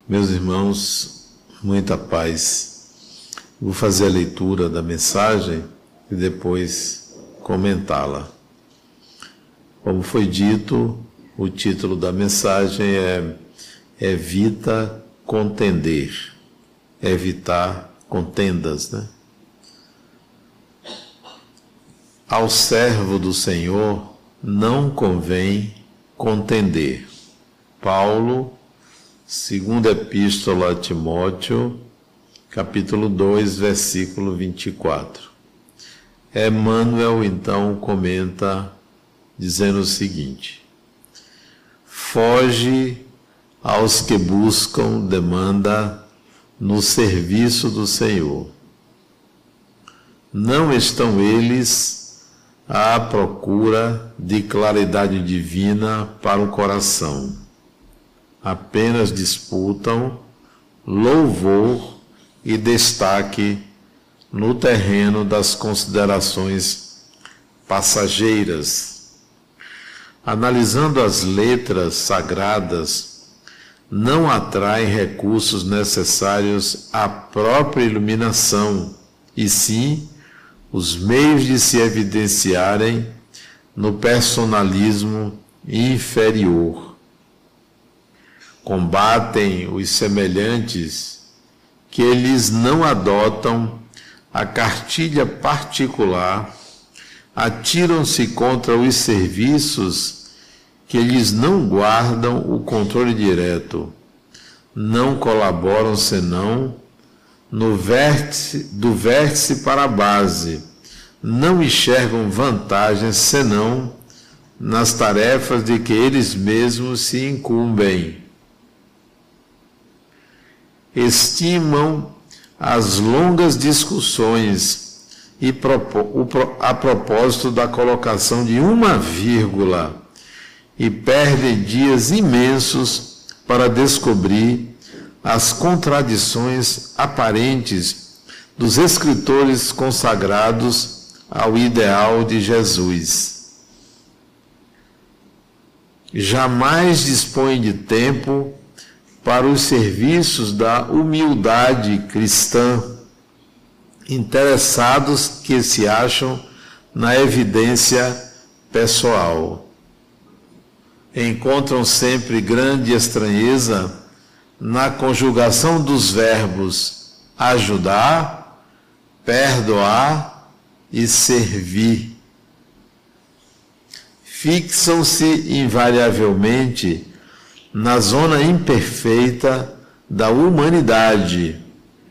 Meus irmãos, muita paz. Vou fazer a leitura da mensagem e depois comentá-la. Como foi dito, o título da mensagem é Evita contender. Evitar contendas, né? Ao servo do Senhor não convém contender. Paulo, segunda epístola a Timóteo, capítulo 2, versículo 24. Emmanuel, então, comenta dizendo o seguinte: foge aos que buscam demanda no serviço do Senhor. Não estão eles à procura de claridade divina para o coração. Apenas disputam louvor e destaque no terreno das considerações passageiras. Analisando as letras sagradas, não atraem recursos necessários à própria iluminação, e sim os meios de se evidenciarem no personalismo inferior. Combatem os semelhantes que eles não adotam a cartilha particular, atiram-se contra os serviços que eles não guardam o controle direto, não colaboram senão do vértice para a base, não enxergam vantagens senão nas tarefas de que eles mesmos se incumbem. Estimam as longas discussões e a propósito da colocação de uma vírgula e perdem dias imensos para descobrir as contradições aparentes dos escritores consagrados ao ideal de Jesus. Jamais dispõem de tempo para os serviços da humildade cristã, interessados que se acham na evidência pessoal. Encontram sempre grande estranheza na conjugação dos verbos ajudar, perdoar e servir. Fixam-se invariavelmente na zona imperfeita da humanidade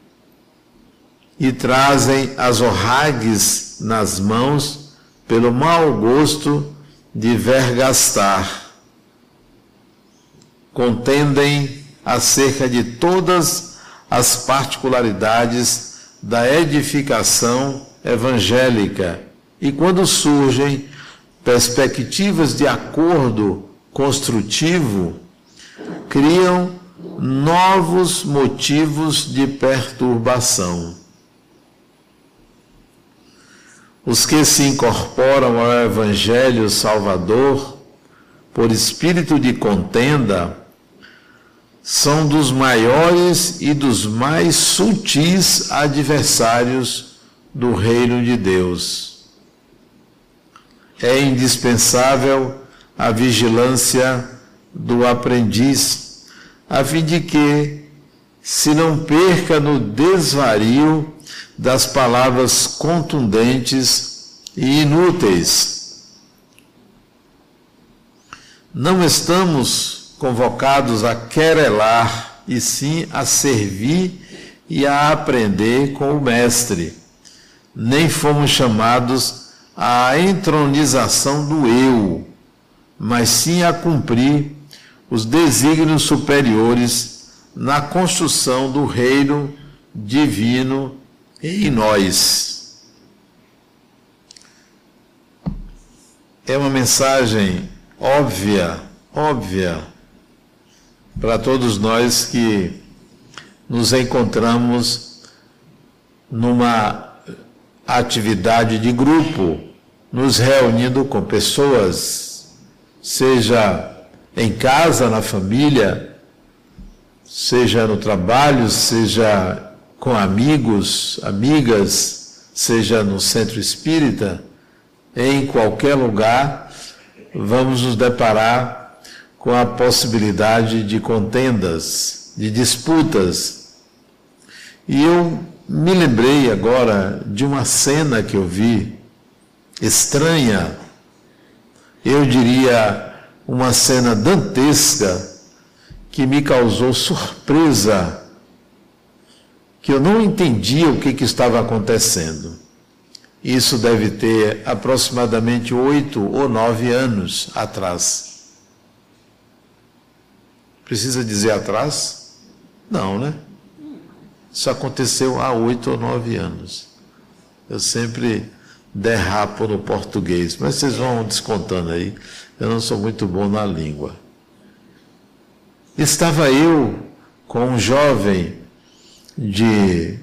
e trazem as orragues nas mãos pelo mau gosto de vergastar. Contendem acerca de todas as particularidades da edificação evangélica e, quando surgem perspectivas de acordo construtivo, criam novos motivos de perturbação. Os que se incorporam ao Evangelho Salvador por espírito de contenda são dos maiores e dos mais sutis adversários do reino de Deus. É indispensável a vigilância do aprendiz, a fim de que se não perca no desvario das palavras contundentes e inúteis. Não estamos convocados a querelar, e sim a servir e a aprender com o Mestre. Nem fomos chamados à entronização do eu, mas sim a cumprir os desígnios superiores na construção do reino divino em nós. É uma mensagem óbvia para todos nós que nos encontramos numa atividade de grupo, nos reunindo com pessoas, seja em casa, na família, seja no trabalho, seja com amigos, amigas, seja no centro espírita, em qualquer lugar, vamos nos deparar com a possibilidade de contendas, de disputas. E eu me lembrei agora de uma cena que eu vi, estranha, eu diria uma cena dantesca, que me causou surpresa, que eu não entendia o que estava acontecendo. Isso deve ter aproximadamente 8 ou 9 anos atrás. Precisa dizer atrás? Não, né? Isso aconteceu há 8 ou 9 anos. Eu sempre derrapo no português, mas vocês vão descontando aí. Eu não sou muito bom na língua. Estava eu com um jovem de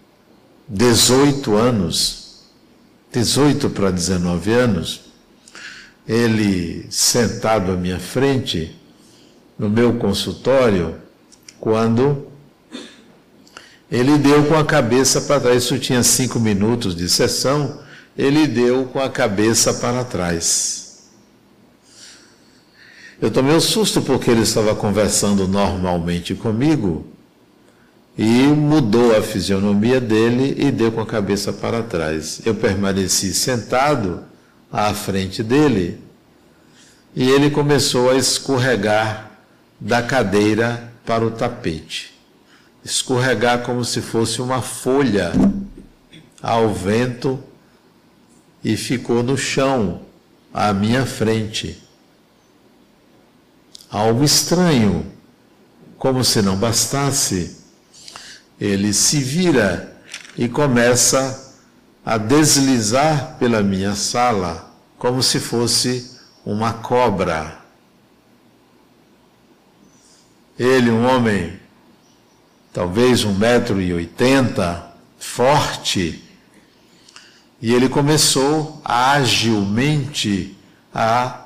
18 anos, 18 para 19 anos, ele sentado à minha frente, no meu consultório, quando ele deu com a cabeça para trás. Isso tinha 5 minutos de sessão, ele deu com a cabeça para trás. Eu tomei um susto porque ele estava conversando normalmente comigo e mudou a fisionomia dele e deu com a cabeça para trás. Eu permaneci sentado à frente dele e ele começou a escorregar da cadeira para o tapete. Escorregar como se fosse uma folha ao vento e ficou no chão à minha frente. Algo estranho, como se não bastasse, ele se vira e começa a deslizar pela minha sala, como se fosse uma cobra. Ele, um homem, talvez 1,80 m, forte, e ele começou agilmente a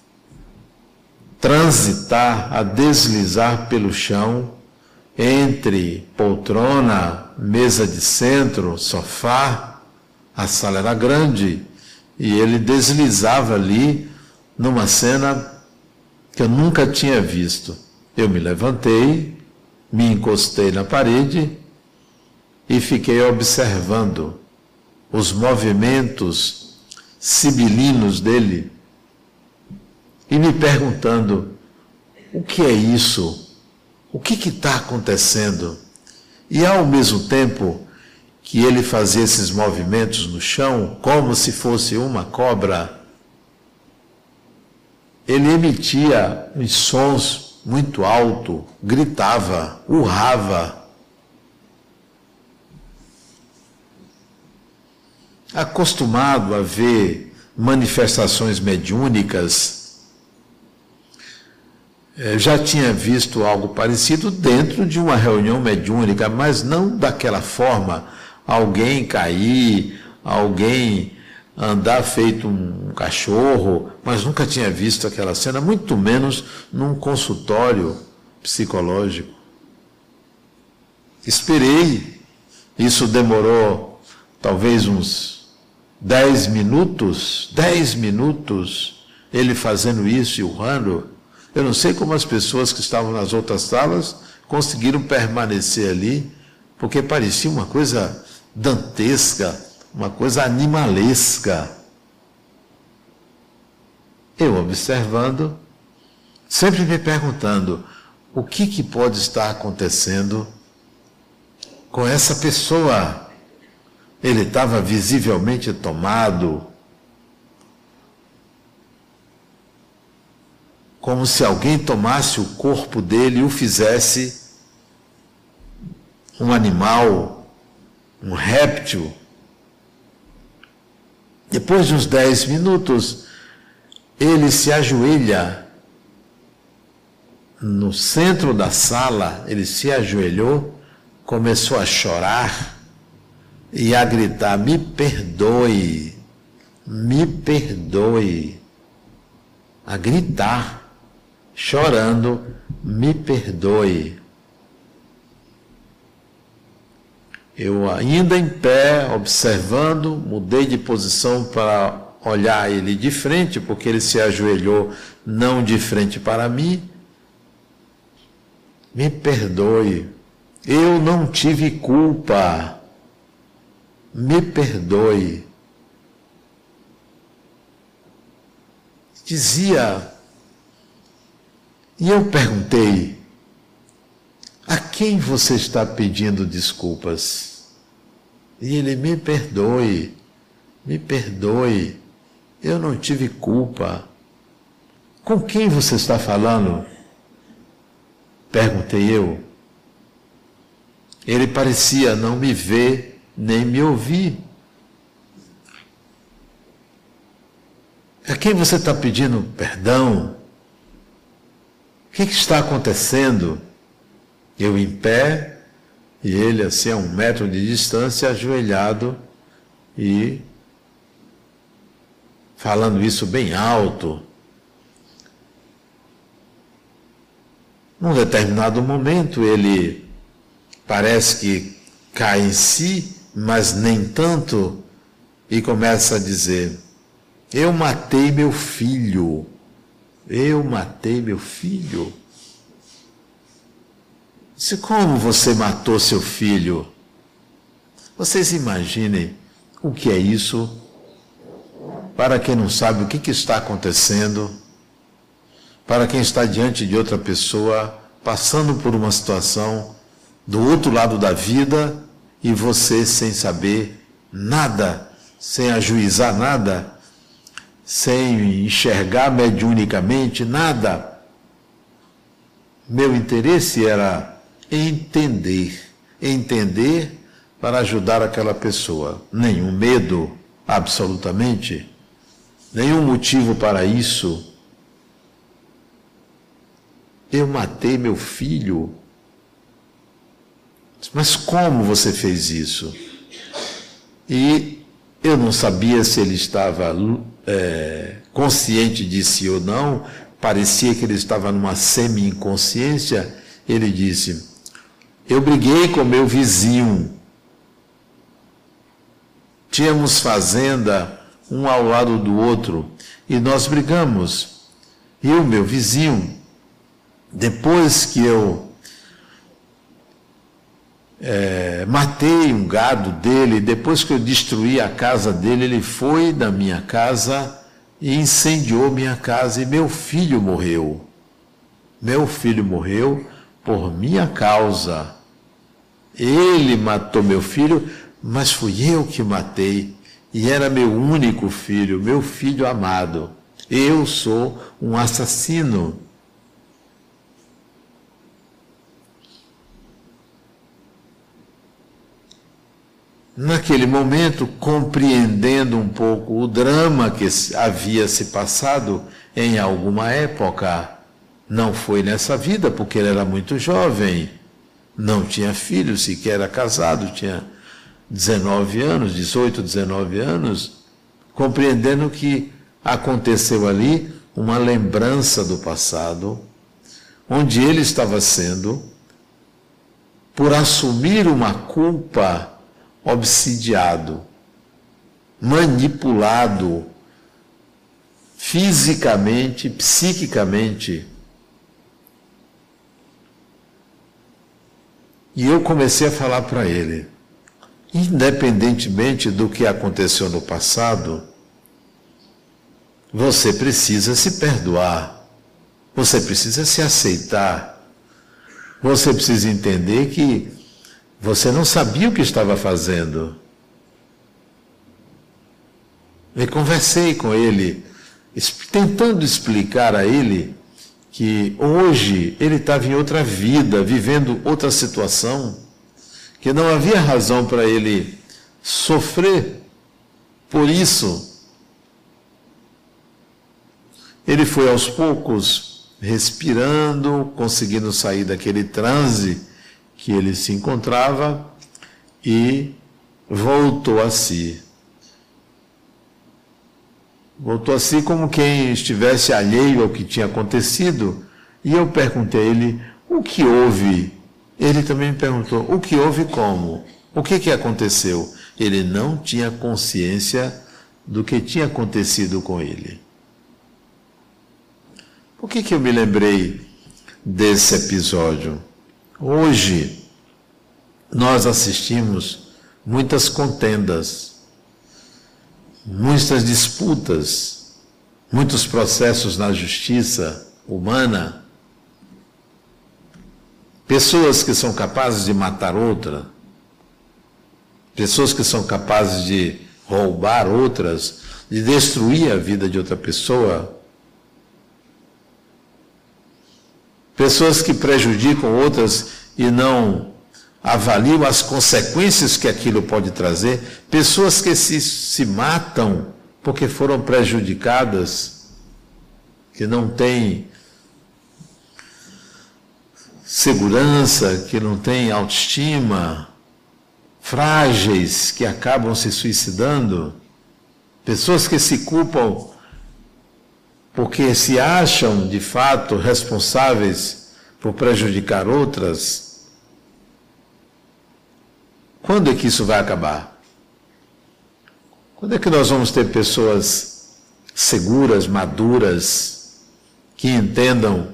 transitar, a deslizar pelo chão, entre poltrona, mesa de centro, sofá. A sala era grande e ele deslizava ali numa cena que eu nunca tinha visto. Eu me levantei, me encostei na parede e fiquei observando os movimentos sibilinos dele e me perguntando: o que é isso? O que está acontecendo? E ao mesmo tempo que ele fazia esses movimentos no chão, como se fosse uma cobra, ele emitia uns sons muito altos, gritava, urrava. Acostumado a ver manifestações mediúnicas, já tinha visto algo parecido dentro de uma reunião mediúnica, mas não daquela forma, alguém cair, alguém andar feito um cachorro, mas nunca tinha visto aquela cena, muito menos num consultório psicológico. Esperei, isso demorou talvez uns 10 minutos, ele fazendo isso e urrando. Eu não sei como as pessoas que estavam nas outras salas conseguiram permanecer ali, porque parecia uma coisa dantesca, uma coisa animalesca. Eu observando, sempre me perguntando, o que pode estar acontecendo com essa pessoa? Ele estava visivelmente tomado, como se alguém tomasse o corpo dele e o fizesse um animal, um réptil. Depois de uns 10 minutos, ele se ajoelha no centro da sala, ele se ajoelhou, começou a chorar e a gritar: me perdoe, a gritar, chorando: me perdoe. Eu ainda em pé, observando, mudei de posição para olhar ele de frente, porque ele se ajoelhou não de frente para mim. Me perdoe, eu não tive culpa. Me perdoe. Dizia, e eu perguntei, a quem você está pedindo desculpas? E ele, me perdoe, eu não tive culpa. Com quem você está falando? Perguntei eu. Ele parecia não me ver, nem me ouvir. A quem você está pedindo perdão? O que está acontecendo? Eu em pé, e ele assim a 1 metro de distância, ajoelhado e falando isso bem alto. Num determinado momento ele parece que cai em si, mas nem tanto, e começa a dizer, eu matei meu filho. Disse, como você matou seu filho? Vocês imaginem o que é isso? Para quem não sabe o que está acontecendo, para quem está diante de outra pessoa, passando por uma situação do outro lado da vida, e você sem saber nada, sem ajuizar nada, sem enxergar mediunicamente nada. Meu interesse era entender para ajudar aquela pessoa. Nenhum medo, absolutamente, nenhum motivo para isso. Eu matei meu filho. Mas como você fez isso? E eu não sabia se ele estava consciente de si ou não, parecia que ele estava numa semi-inconsciência. Ele disse, eu briguei com meu vizinho, tínhamos fazenda um ao lado do outro, e nós brigamos, e o meu vizinho, depois que eu matei um gado dele, depois que eu destruí a casa dele, ele foi da minha casa e incendiou minha casa, e meu filho morreu. Meu filho morreu por minha causa. Ele matou meu filho, mas fui eu que matei, e era meu único filho, meu filho amado. Eu sou um assassino. Naquele momento, compreendendo um pouco o drama que havia se passado em alguma época, não foi nessa vida, porque ele era muito jovem, não tinha filho, sequer era casado, tinha 19 anos, 18, 19 anos, compreendendo que aconteceu ali uma lembrança do passado, onde ele estava sendo, por assumir uma culpa, obsidiado, manipulado, fisicamente, psiquicamente. E eu comecei a falar para ele, independentemente do que aconteceu no passado, você precisa se perdoar, você precisa se aceitar, você precisa entender que você não sabia o que estava fazendo. E conversei com ele, tentando explicar a ele que hoje ele estava em outra vida, vivendo outra situação, que não havia razão para ele sofrer por isso. Ele foi aos poucos respirando, conseguindo sair daquele transe que ele se encontrava e voltou a si. Voltou a si como quem estivesse alheio ao que tinha acontecido, e eu perguntei a ele, o que houve? Ele também me perguntou, o que houve como? O que aconteceu? Ele não tinha consciência do que tinha acontecido com ele. Por que eu me lembrei desse episódio? Hoje, nós assistimos muitas contendas, muitas disputas, muitos processos na justiça humana, pessoas que são capazes de matar outra, pessoas que são capazes de roubar outras, de destruir a vida de outra pessoa, pessoas que prejudicam outras e não avaliam as consequências que aquilo pode trazer, pessoas que se matam porque foram prejudicadas, que não têm segurança, que não têm autoestima, frágeis, que acabam se suicidando, pessoas que se culpam porque se acham, de fato, responsáveis por prejudicar outras. Quando é que isso vai acabar? Quando é que nós vamos ter pessoas seguras, maduras, que entendam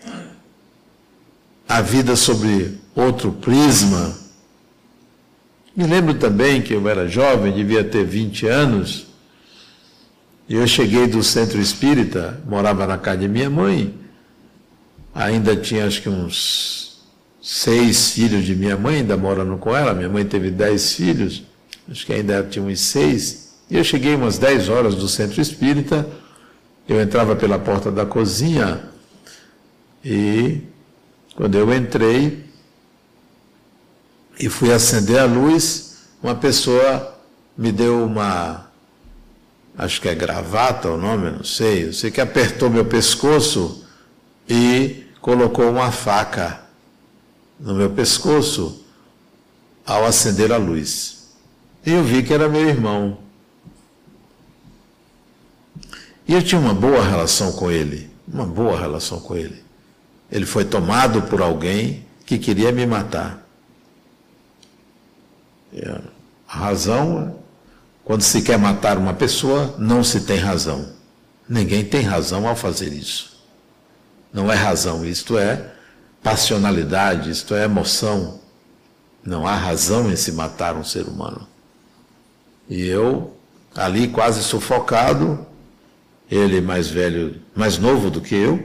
a vida sobre outro prisma? Me lembro também que eu era jovem, devia ter 20 anos, e eu cheguei do centro espírita, morava na casa de minha mãe, ainda tinha acho que uns 6 filhos de minha mãe, ainda morando com ela, minha mãe teve 10 filhos, acho que ainda tinha uns 6, e eu cheguei umas 10 horas do centro espírita, eu entrava pela porta da cozinha, e quando eu entrei e fui acender a luz, uma pessoa me deu uma, acho que é gravata o nome, não sei, eu sei que apertou meu pescoço e colocou uma faca no meu pescoço ao acender a luz. E eu vi que era meu irmão. E eu tinha uma boa relação com ele, uma boa relação com ele. Ele foi tomado por alguém que queria me matar. A razão, quando se quer matar uma pessoa, não se tem razão. Ninguém tem razão ao fazer isso. Não é razão, isto é passionalidade, isto é emoção. Não há razão em se matar um ser humano. E eu, ali quase sufocado, ele mais velho, mais novo do que eu,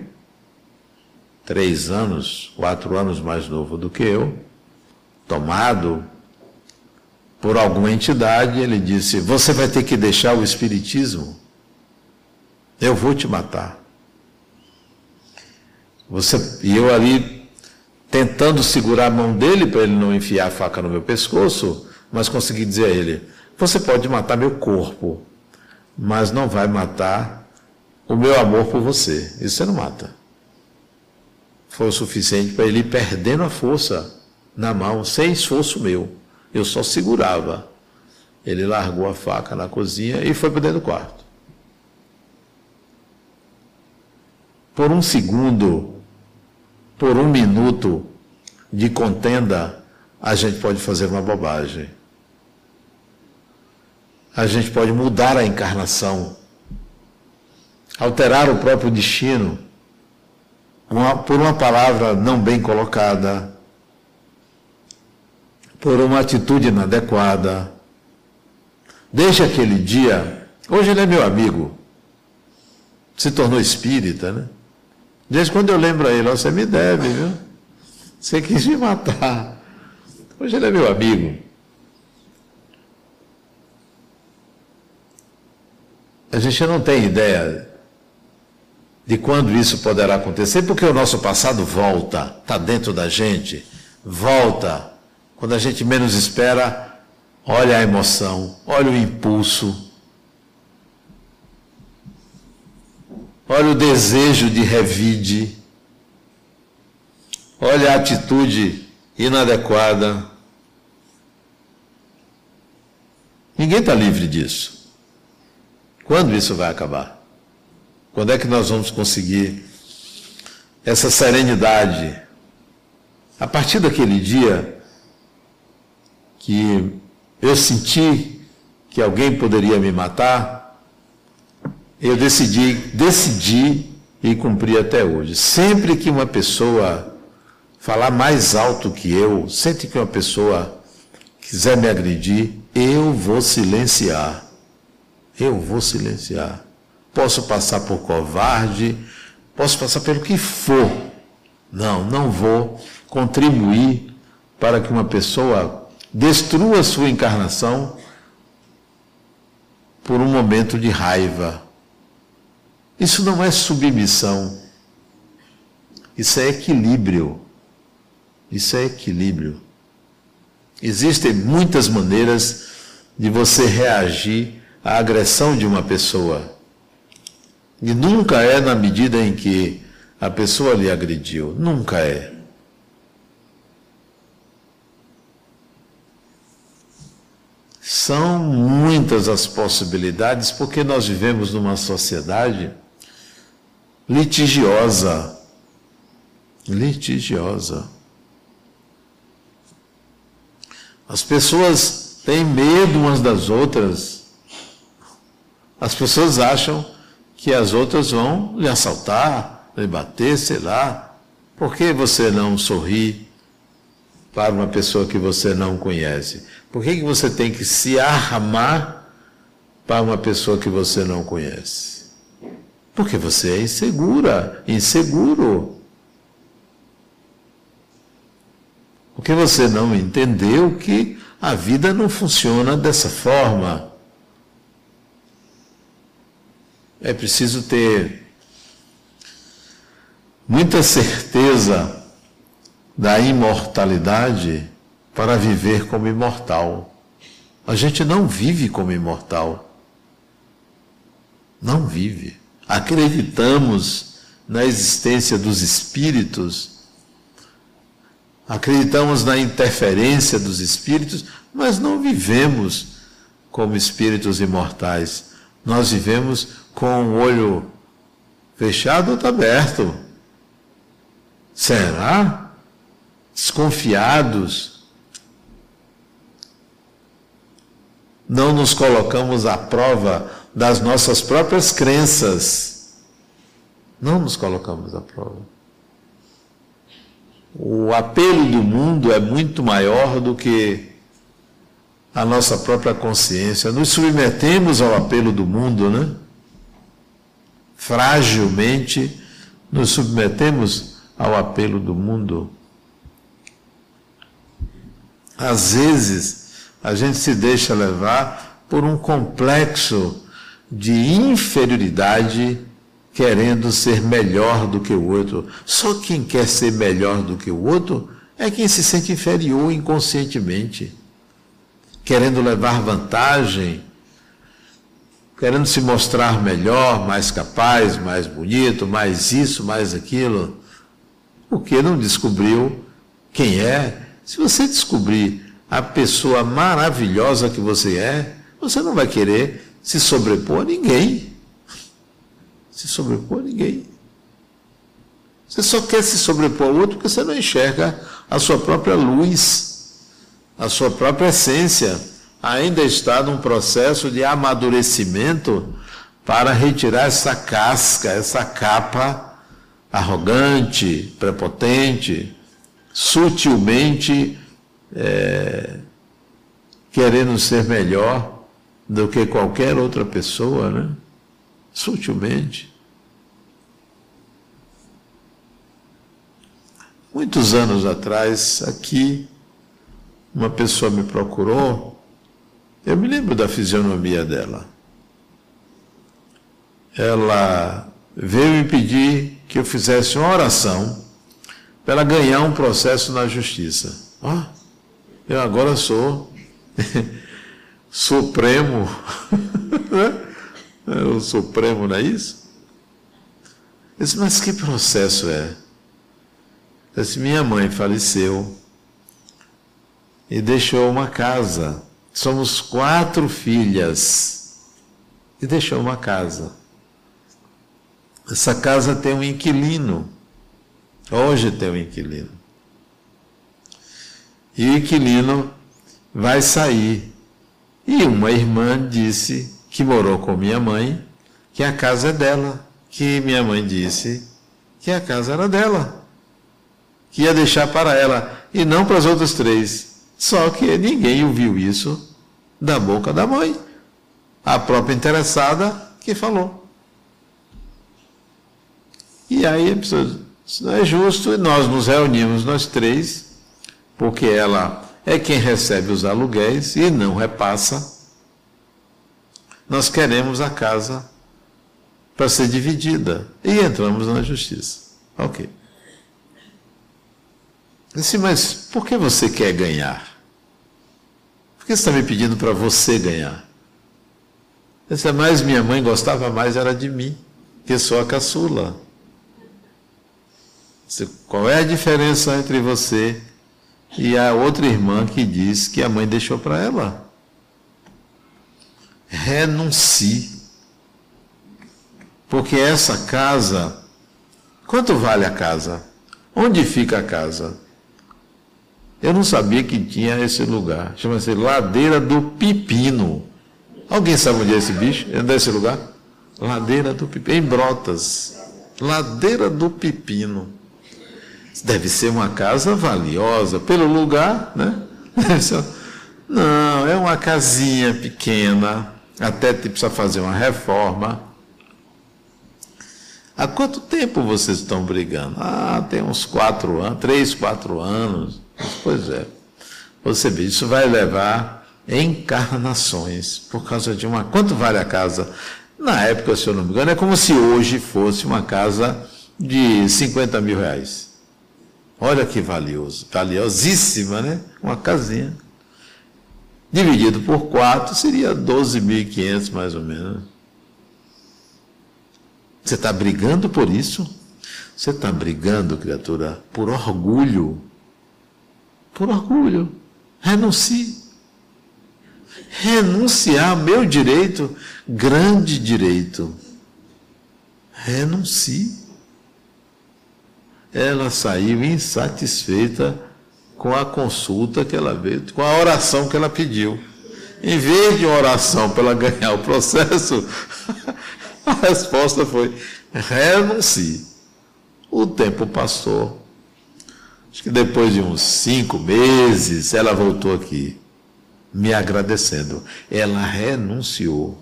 3 anos, 4 anos mais novo do que eu, tomado por alguma entidade, ele disse: você vai ter que deixar o espiritismo, eu vou te matar. E eu ali, tentando segurar a mão dele para ele não enfiar a faca no meu pescoço, mas consegui dizer a ele: você pode matar meu corpo, mas não vai matar o meu amor por você, isso você não mata. Foi o suficiente para ele ir perdendo a força na mão, sem esforço meu. Eu só segurava. Ele largou a faca na cozinha e foi para dentro do quarto. Por um segundo, por um minuto de contenda, a gente pode fazer uma bobagem. A gente pode mudar a encarnação, alterar o próprio destino, por uma palavra não bem colocada, por uma atitude inadequada. Desde aquele dia, hoje ele é meu amigo, se tornou espírita, né? Desde quando eu lembro a ele: você me deve, viu? Você quis me matar. Hoje ele é meu amigo. A gente não tem ideia de quando isso poderá acontecer, porque o nosso passado volta, está dentro da gente, volta. Quando a gente menos espera, olha a emoção, olha o impulso, olha o desejo de revide, olha a atitude inadequada. Ninguém está livre disso. Quando isso vai acabar? Quando é que nós vamos conseguir essa serenidade? A partir daquele dia, que eu senti que alguém poderia me matar, eu decidi e cumpri até hoje. Sempre que uma pessoa falar mais alto que eu, sempre que uma pessoa quiser me agredir, eu vou silenciar. Eu vou silenciar. Posso passar por covarde, posso passar pelo que for. Não vou contribuir para que uma pessoa destrua a sua encarnação por um momento de raiva. Isso não é submissão. Isso é equilíbrio. Isso é equilíbrio. Existem muitas maneiras de você reagir à agressão de uma pessoa. E nunca é na medida em que a pessoa lhe agrediu. Nunca é. São muitas as possibilidades, porque nós vivemos numa sociedade litigiosa. Litigiosa. As pessoas têm medo umas das outras. As pessoas acham que as outras vão lhe assaltar, lhe bater, sei lá. Por que você não sorri para uma pessoa que você não conhece? Por que você tem que se armar para uma pessoa que você não conhece? Porque você é inseguro. Porque você não entendeu que a vida não funciona dessa forma. É preciso ter muita certeza da imortalidade para viver como imortal. A gente não vive como imortal. Não vive. Acreditamos na existência dos espíritos, acreditamos na interferência dos espíritos, mas não vivemos como espíritos imortais. Nós vivemos com o olho fechado ou aberto. Será? Desconfiados. Não nos colocamos à prova das nossas próprias crenças. Não nos colocamos à prova. O apelo do mundo é muito maior do que a nossa própria consciência. Nos submetemos ao apelo do mundo, né? Fragilmente nos submetemos ao apelo do mundo. Às vezes, a gente se deixa levar por um complexo de inferioridade, querendo ser melhor do que o outro. Só quem quer ser melhor do que o outro é quem se sente inferior inconscientemente, querendo levar vantagem, querendo se mostrar melhor, mais capaz, mais bonito, mais isso, mais aquilo, porque não descobriu quem é. Se você descobrir a pessoa maravilhosa que você é, você não vai querer se sobrepor a ninguém. Se sobrepor a ninguém. Você só quer se sobrepor ao outro porque você não enxerga a sua própria luz, a sua própria essência. Ainda está num processo de amadurecimento para retirar essa casca, essa capa arrogante, prepotente, sutilmente querendo ser melhor do que qualquer outra pessoa, né? Sutilmente. Muitos anos atrás, aqui, uma pessoa me procurou, eu me lembro da fisionomia dela. Ela veio me pedir que eu fizesse uma oração para ela ganhar um processo na justiça. Eu agora sou Supremo, o Supremo, não é isso? Eu disse, mas que processo é? Eu disse, minha mãe faleceu e deixou uma casa. Somos 4 filhas e deixou uma casa. Essa casa tem um inquilino. Hoje tem um inquilino. E o inquilino vai sair. E uma irmã disse, que morou com minha mãe, que a casa é dela. Que minha mãe disse que a casa era dela. Que ia deixar para ela e não para as outras 3. Só que ninguém ouviu isso da boca da mãe. A própria interessada que falou. E aí a pessoa diz, isso não é justo, e nós nos reunimos, nós 3, porque ela é quem recebe os aluguéis e não repassa. Nós queremos a casa para ser dividida. E entramos na justiça. Ok. Disse, mas por que você quer ganhar? Por que você está me pedindo para você ganhar? Disse, mas minha mãe gostava mais era de mim, que sou a caçula. Disse, qual é a diferença entre você e a outra irmã que diz que a mãe deixou para ela? Renuncie. Porque essa casa, quanto vale a casa? Onde fica a casa? Eu não sabia que tinha esse lugar. Chama-se Ladeira do Pepino. Alguém sabe onde é esse bicho? Onde é esse lugar? Ladeira do Pepino, em Brotas. Ladeira do Pepino. Deve ser uma casa valiosa, pelo lugar, né? Não, é uma casinha pequena, até precisa fazer uma reforma. Há quanto tempo vocês estão brigando? Tem uns 4 anos, 3, 4 anos. Pois é. Você vê, isso vai levar encarnações por causa de uma... Quanto vale a casa? Na época, se eu não me engano, é como se hoje fosse uma casa de 50 mil reais. Olha que valioso, valiosíssima, né? Uma casinha. Dividido por 4, seria 12.500 mais ou menos. Você está brigando por isso? Você está brigando, criatura, por orgulho. Por orgulho. Renuncie. Renunciar ao meu direito, grande direito. Renuncie. Ela saiu insatisfeita com a consulta que ela veio, com a oração que ela pediu. Em vez de uma oração para ela ganhar o processo, a resposta foi, renuncie. O tempo passou. Acho que depois de uns 5 meses, ela voltou aqui, me agradecendo. Ela renunciou.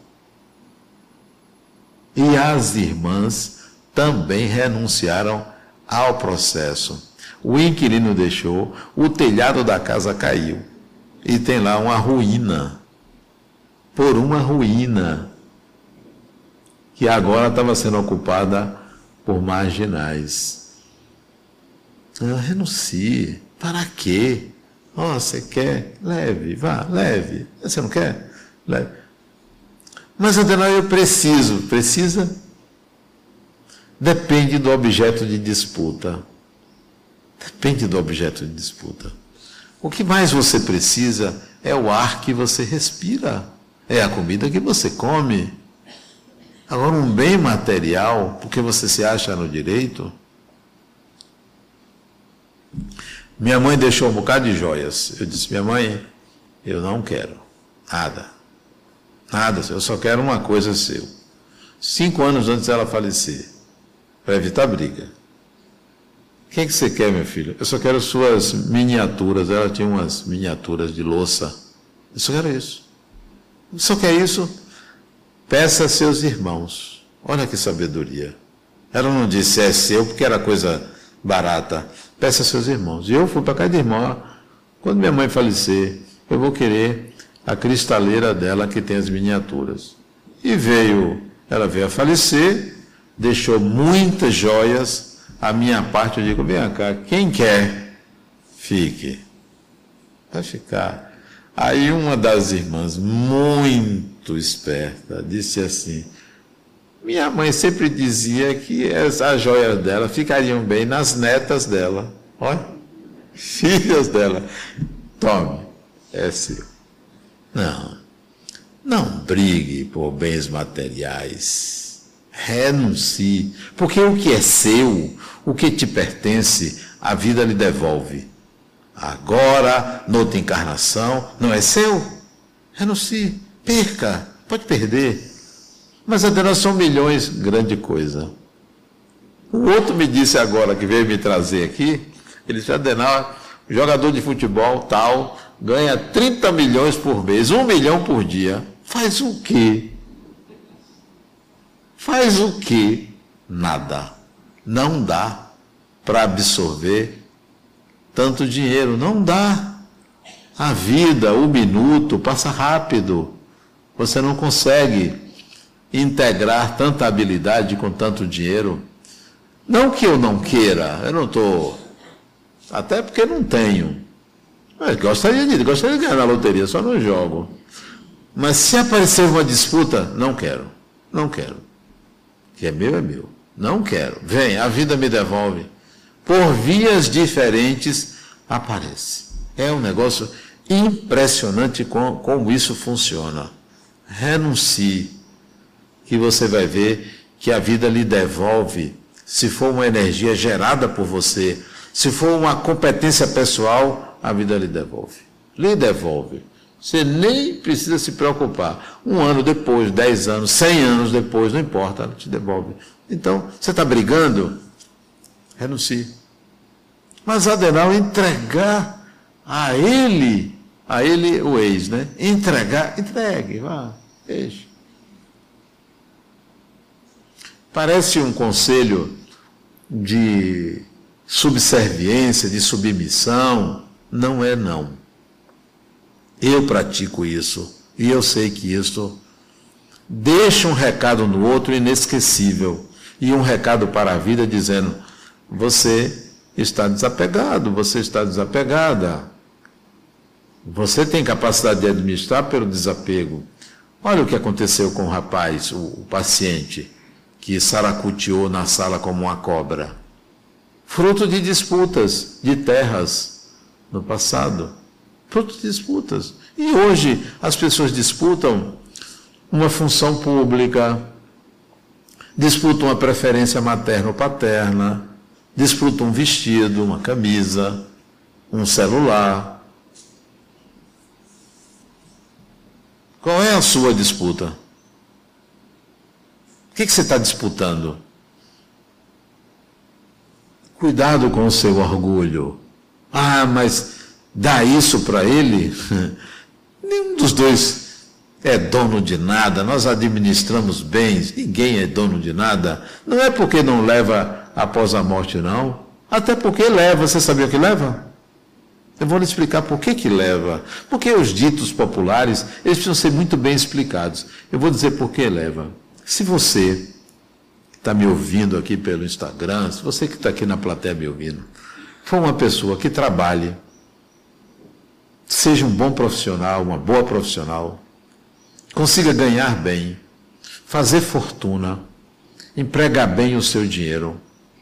E as irmãs também renunciaram ao processo. O inquilino deixou, o telhado da casa caiu. E tem lá uma ruína. Por uma ruína. Que agora estava sendo ocupada por marginais. Renuncie. Para quê? Você quer? Leve, vá, leve. Você não quer? Leve. Mas, Adenal, eu preciso. Precisa? Depende do objeto de disputa. Depende do objeto de disputa. O que mais você precisa é o ar que você respira. É a comida que você come. Agora, um bem material, porque você se acha no direito. Minha mãe deixou um bocado de joias. Eu disse, minha mãe, eu não quero nada. Nada, eu só quero uma coisa seu. 5 anos antes dela falecer, para evitar briga. O que você quer, meu filho? Eu só quero suas miniaturas. Ela tinha umas miniaturas de louça. Eu só quero isso. Só quer isso? Peça a seus irmãos. Olha que sabedoria. Ela não disse, é seu, porque era coisa barata. Peça a seus irmãos. E eu fui para casa de irmã. Quando minha mãe falecer, eu vou querer a cristaleira dela que tem as miniaturas. E ela veio a falecer, deixou muitas joias. A minha parte, eu digo, vem cá, quem quer, fique. Vai ficar. Aí uma das irmãs, muito esperta, disse assim, minha mãe sempre dizia que as joias dela ficariam bem nas netas dela. Olha, filhas dela. Tome, é seu. Não brigue por bens materiais. Renuncie, porque o que é seu, o que te pertence, a vida lhe devolve. agora, noutra encarnação, não é seu? Renuncie, perca, pode perder. Mas Adenal, são milhões, grande coisa. O outro me disse agora, que veio me trazer aqui, ele disse, Adenal, jogador de futebol tal, ganha 30 milhões por mês, 1 milhão por dia. Faz o quê? Faz o quê? Nada. Não dá para absorver tanto dinheiro, não dá. A vida, o minuto, passa rápido. Você não consegue integrar tanta habilidade com tanto dinheiro. Não que eu não queira, eu não estou... Até porque não tenho. Mas gostaria de ganhar na loteria, só não jogo. Mas se aparecer uma disputa, não quero. Não quero. O que é meu. Não quero. Vem, a vida me devolve. Por vias diferentes, aparece. É um negócio impressionante como isso funciona. Renuncie, que você vai ver que a vida lhe devolve, se for uma energia gerada por você, se for uma competência pessoal, a vida lhe devolve. Lhe devolve. Você nem precisa se preocupar. 1 ano depois, 10 anos, 100 anos depois, não importa, ela te devolve. Então, você está brigando? Renuncie. Mas Adenal, entregar a ele o ex, né? Entregue, vá, deixe. Parece um conselho de subserviência, de submissão. Não é, não. Eu pratico isso e eu sei que isso deixa um recado no outro inesquecível e um recado para a vida dizendo: você está desapegado, você está desapegada. Você tem capacidade de administrar pelo desapego. Olha o que aconteceu com o rapaz, o paciente, que saracuteou na sala como uma cobra. Fruto de disputas de terras no passado. Fruto de disputas. E hoje as pessoas disputam uma função pública, disputam uma preferência materna ou paterna, disputam um vestido, uma camisa, um celular. Qual é a sua disputa? O que você está disputando? Cuidado com o seu orgulho. Ah, mas dá isso para ele? Nenhum dos dois é dono de nada, nós administramos bens, ninguém é dono de nada. Não é porque não leva após a morte, não. Até porque leva, você sabia o que leva? Eu vou lhe explicar por que leva. Porque os ditos populares, eles precisam ser muito bem explicados. Eu vou dizer por que leva. Se você está me ouvindo aqui pelo Instagram, se você que está aqui na plateia me ouvindo, for uma pessoa que trabalhe, seja um bom profissional, uma boa profissional, consiga ganhar bem, fazer fortuna, empregar bem o seu dinheiro,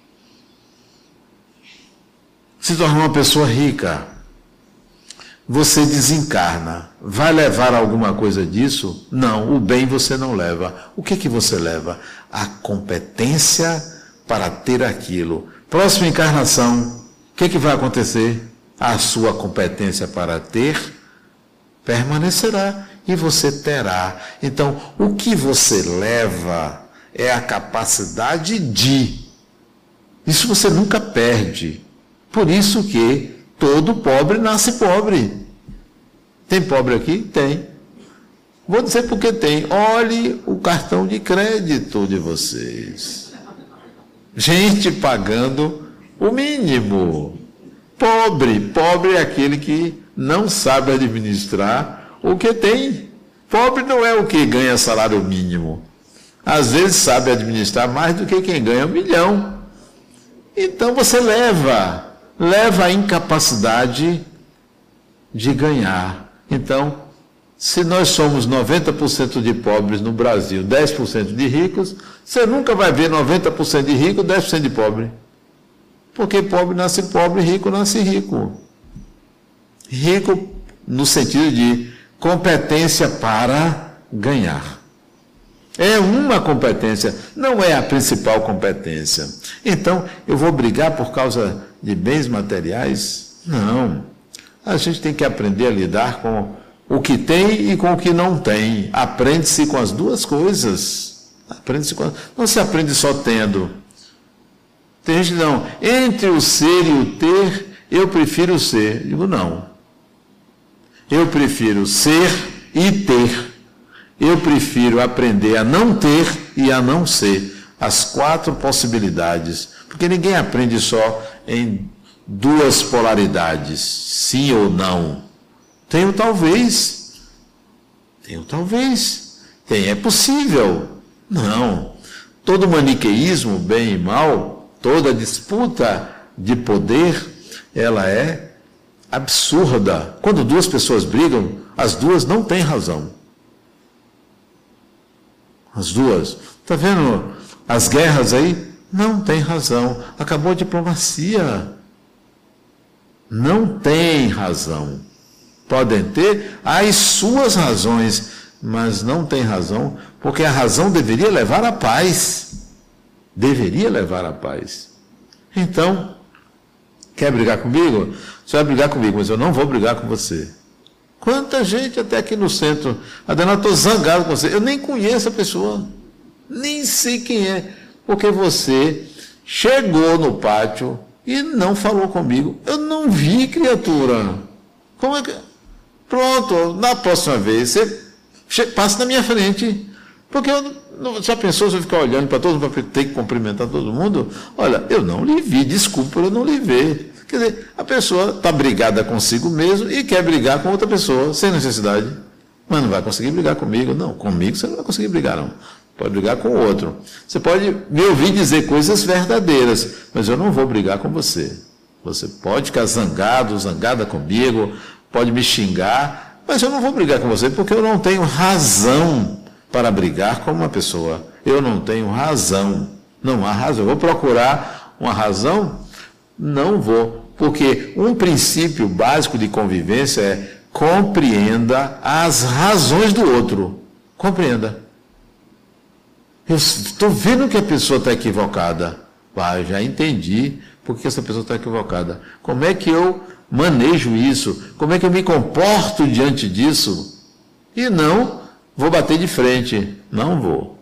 se tornar uma pessoa rica, você desencarna. Vai levar alguma coisa disso? Não, o bem você não leva. O que você leva? A competência para ter aquilo. Próxima encarnação, o que vai acontecer? A sua competência para ter permanecerá e você terá. Então, o que você leva é a capacidade de. Isso você nunca perde. Por isso que todo pobre nasce pobre. Tem pobre aqui? Tem. Vou dizer porque tem. Olhe o cartão de crédito de vocês. Gente pagando o mínimo. Pobre é aquele que não sabe administrar o que tem. Pobre não é o que ganha salário mínimo. Às vezes sabe administrar mais do que quem ganha 1 milhão. Então você leva a incapacidade de ganhar. Então, se nós somos 90% de pobres no Brasil, 10% de ricos, você nunca vai ver 90% de rico, 10% de pobre. Porque pobre nasce pobre, rico nasce rico. Rico no sentido de competência para ganhar. É uma competência, não é a principal competência. Então, eu vou brigar por causa de bens materiais? Não. A gente tem que aprender a lidar com o que tem e com o que não tem. Aprende-se com as duas coisas. Não se aprende só tendo. Tem gente que não. Entre o ser e o ter, eu prefiro o ser. Eu digo, não. Eu prefiro ser e ter. Eu prefiro aprender a não ter e a não ser. As 4 possibilidades. Porque ninguém aprende só em 2 polaridades. Sim ou não. Tem o talvez. É possível. Não. Todo maniqueísmo, bem e mal, toda disputa de poder, ela é absurda. Quando 2 pessoas brigam, as 2 não têm razão. As 2. Está vendo as guerras aí? Não tem razão. Acabou a diplomacia. Não tem razão. Podem ter as suas razões, mas não tem razão, porque a razão deveria levar à paz. Deveria levar à paz. Então, quer brigar comigo? Você vai brigar comigo, mas eu não vou brigar com você. Quanta gente até aqui no centro. Adenal, estou zangado com você. Eu nem conheço a pessoa. Nem sei quem é. Porque você chegou no pátio e não falou comigo. Eu não vi, criatura. Como é que... Pronto, na próxima vez, você passa na minha frente. Porque já pensou se eu ficar olhando para todo mundo, para ter que cumprimentar todo mundo? Olha, eu não lhe vi, desculpa, eu não lhe vi. Quer dizer, a pessoa está brigada consigo mesmo e quer brigar com outra pessoa, sem necessidade. Mas não vai conseguir brigar comigo. Não, comigo você não vai conseguir brigar, não. Pode brigar com o outro. Você pode me ouvir dizer coisas verdadeiras, mas eu não vou brigar com você. Você pode ficar zangada comigo, pode me xingar, mas eu não vou brigar com você porque eu não tenho razão para brigar com uma pessoa. Eu não tenho razão. Não há razão. Eu vou procurar uma razão? Não vou. Porque um princípio básico de convivência é compreenda as razões do outro. Compreenda. Eu estou vendo que a pessoa está equivocada. Eu já entendi por que essa pessoa está equivocada. Como é que eu manejo isso? Como é que eu me comporto diante disso? E não vou bater de frente. Não vou.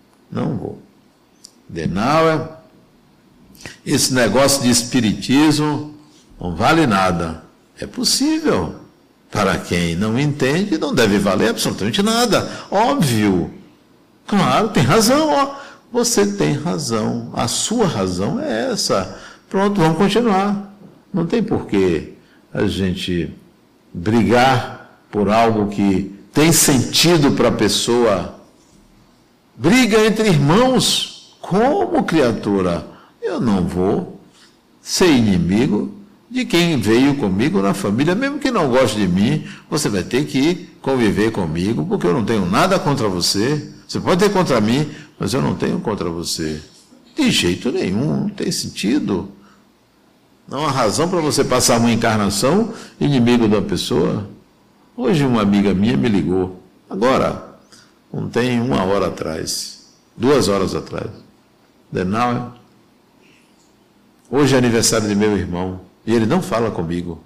Adenauer, esse negócio de espiritismo não vale nada. É possível. Para quem não entende, não deve valer absolutamente nada. Óbvio. Claro, tem razão. Ó. Você tem razão. A sua razão é essa. Pronto, vamos continuar. Não tem porquê a gente brigar por algo que tem sentido para a pessoa. Briga entre irmãos. Como, criatura? Eu não vou ser inimigo de quem veio comigo na família. Mesmo que não goste de mim, você vai ter que conviver comigo, porque eu não tenho nada contra você. Você pode ter contra mim, mas eu não tenho contra você. De jeito nenhum, não tem sentido. Não há razão para você passar uma encarnação inimigo da pessoa. Hoje uma amiga minha me ligou, agora, não tem 1 hora atrás, 2 horas atrás. Adenauer, hoje é aniversário de meu irmão, e ele não fala comigo.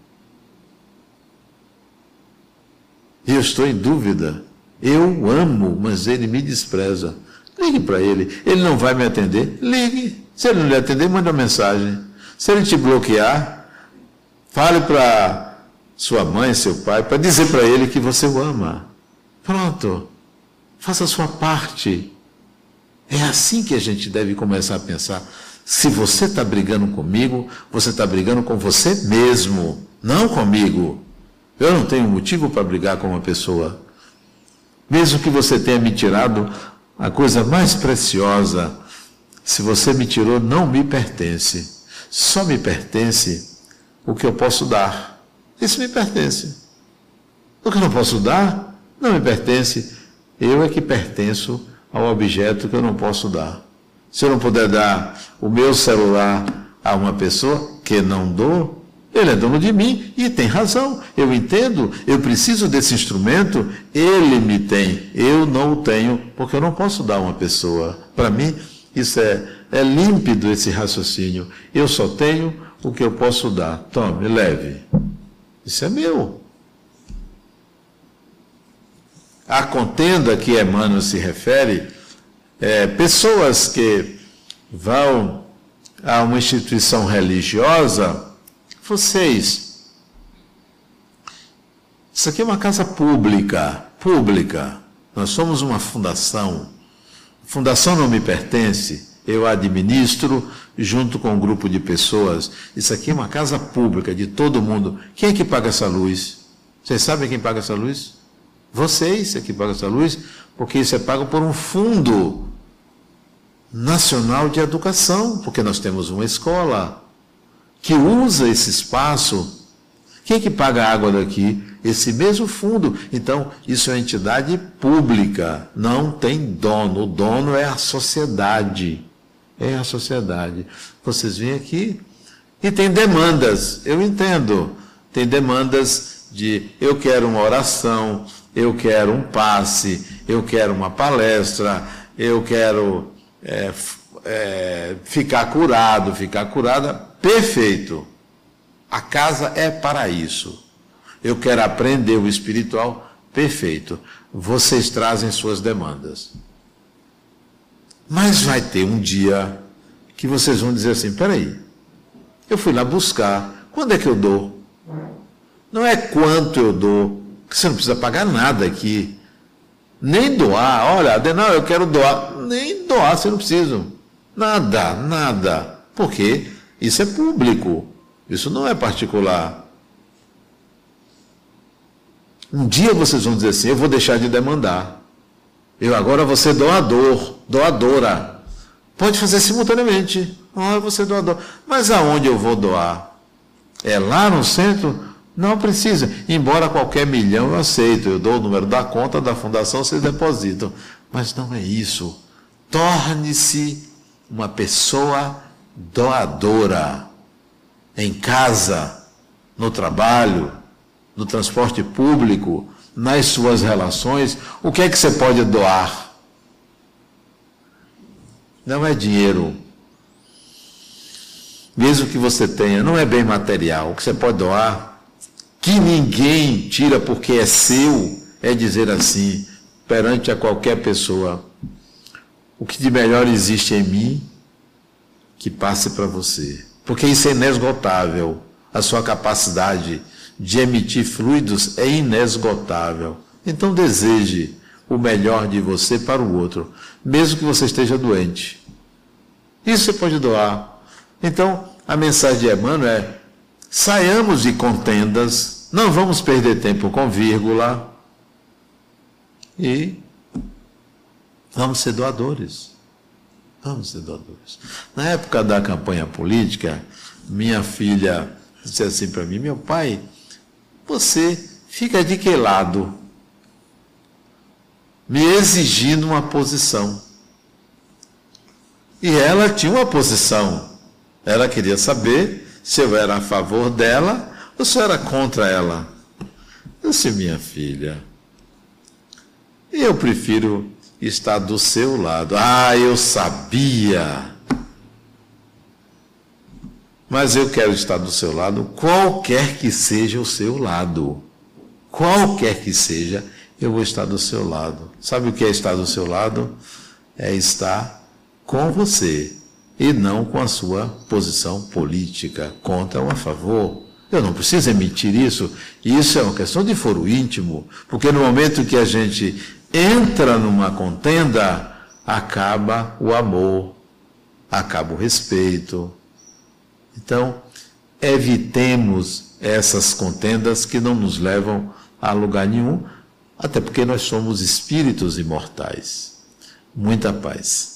E eu estou em dúvida. Eu amo, mas ele me despreza. Ligue para ele. Ele não vai me atender? Ligue. Se ele não lhe atender, manda uma mensagem. Se ele te bloquear, fale para sua mãe, seu pai, para dizer para ele que você o ama. Pronto. Faça a sua parte. É assim que a gente deve começar a pensar. Se você está brigando comigo, você está brigando com você mesmo, não comigo. Eu não tenho motivo para brigar com uma pessoa. Mesmo que você tenha me tirado a coisa mais preciosa, se você me tirou, não me pertence. Só me pertence o que eu posso dar. Isso me pertence. O que eu não posso dar, não me pertence. Eu é que pertenço ao objeto que eu não posso dar. Se eu não puder dar o meu celular a uma pessoa que não dou, ele é dono de mim e tem razão. Eu entendo, eu preciso desse instrumento, ele me tem, eu não o tenho, porque eu não posso dar a uma pessoa. Para mim, isso é límpido esse raciocínio. Eu só tenho o que eu posso dar. Tome, leve. Isso é meu. A contenda que Emmanuel se refere pessoas que vão a uma instituição religiosa, isso aqui é uma casa pública, nós somos uma fundação, a fundação não me pertence, eu a administro junto com um grupo de pessoas, isso aqui é uma casa pública de todo mundo, quem é que paga essa luz? Vocês sabem quem paga essa luz? Vocês é que pagam essa luz, porque isso é pago por um fundo nacional de educação, porque nós temos uma escola que usa esse espaço. Quem é que paga a água daqui? Esse mesmo fundo. Então, isso é uma entidade pública, não tem dono. O dono é a sociedade. É a sociedade. Vocês vêm aqui e tem demandas, eu entendo. Tem demandas de eu quero uma oração, eu quero um passe, eu quero uma palestra, eu quero ficar curado, ficar curada. Perfeito. A casa é para isso. Eu quero aprender o espiritual. Perfeito. Vocês trazem suas demandas. Mas vai ter um dia que vocês vão dizer assim, peraí, eu fui lá buscar, quando é que eu dou? Não é quanto eu dou, que você não precisa pagar nada aqui. Nem doar, olha, não, eu quero doar. Nem doar, você não precisa. Nada. Porque isso é público, isso não é particular. Um dia vocês vão dizer assim, eu vou deixar de demandar. Eu agora vou ser doador, doadora. Pode fazer simultaneamente. Eu vou ser doador. Mas aonde eu vou doar? É lá no centro? Não precisa. Embora qualquer milhão eu aceito. Eu dou o número da conta da fundação, vocês depositam. Mas não é isso. Torne-se uma pessoa doadora. Em casa, no trabalho, no transporte público, nas suas relações. O que é que você pode doar? Não é dinheiro. Mesmo que você tenha, não é bem material. O que você pode doar, que ninguém tira porque é seu, é dizer assim, perante a qualquer pessoa, o que de melhor existe em mim, que passe para você. Porque isso é inesgotável. A sua capacidade de emitir fluidos é inesgotável. Então deseje o melhor de você para o outro, mesmo que você esteja doente. Isso você pode doar. Então, a mensagem de Emmanuel é, saiamos de contendas, não vamos perder tempo com vírgula, e vamos ser doadores. Vamos ser doadores. Na época da campanha política, minha filha disse assim para mim, meu pai, você fica de que lado? Me exigindo uma posição. E ela tinha uma posição. Ela queria saber se eu era a favor dela ou se eu era contra ela. Eu disse, minha filha, eu prefiro estar do seu lado. Eu sabia. Mas eu quero estar do seu lado, qualquer que seja o seu lado. Qualquer que seja, eu vou estar do seu lado. Sabe o que é estar do seu lado? É estar com você e não com a sua posição política, contra ou a favor. Eu não preciso emitir isso. Isso é uma questão de foro íntimo, porque no momento que a gente entra numa contenda, acaba o amor, acaba o respeito. Então, evitemos essas contendas que não nos levam a lugar nenhum, até porque nós somos espíritos imortais. Muita paz.